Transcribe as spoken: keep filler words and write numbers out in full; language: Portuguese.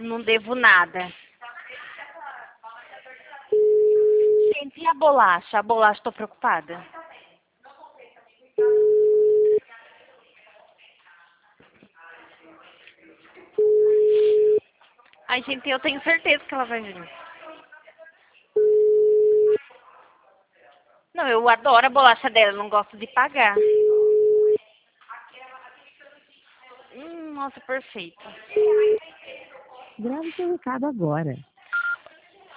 Não devo nada. Gente, e a bolacha? A bolacha, tô preocupada. Ai, gente, eu tenho certeza que ela vai vir. Não, eu adoro a bolacha dela, não gosto de pagar. Hum, nossa, perfeito. Grave seu recado agora.